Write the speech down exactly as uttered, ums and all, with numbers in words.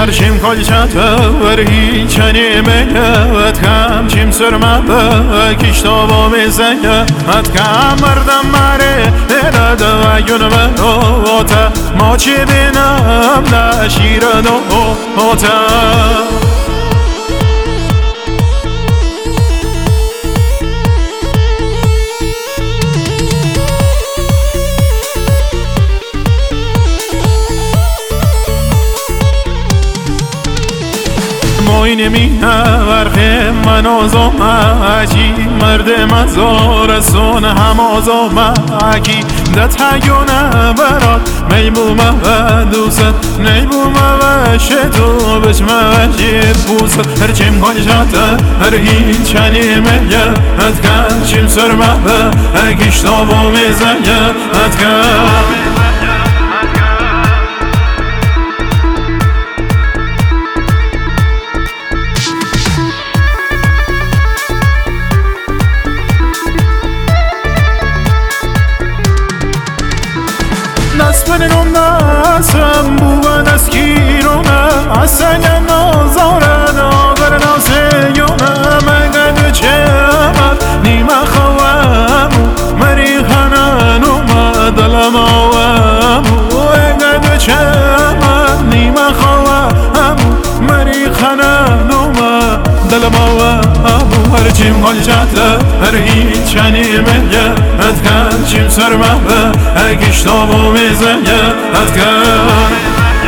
هرچیم کلچت ور هیچنی میاد کم چیم سرما کشتا با میزنه ات کم مردم مره نرد و یون بروتا ما چی بینم نشیر دوتا موین مینه ورخه من آزام اکی مرد مزار سون هم آزام اکی دت هیونه برات میبومه و دوست نیبومه و شتو بچمه و جید بوست هرچیم کنشته هر هیچ چنیمه ات کن چیم سرمه و اکیشتا با میزنه ات کن نسپنم نسم بوان اسکیرونه اصلا نازاره ناگر نازیونه مگه چمت نیمه خوامو مری خنانوم دلم آوامو مگه چمت نیمه خوامو مری خنانوم دلم آوامو هرچیم گلچته هر هیچ چنیمه ات کن چیم سرمه اگشتا با میزنه ات کن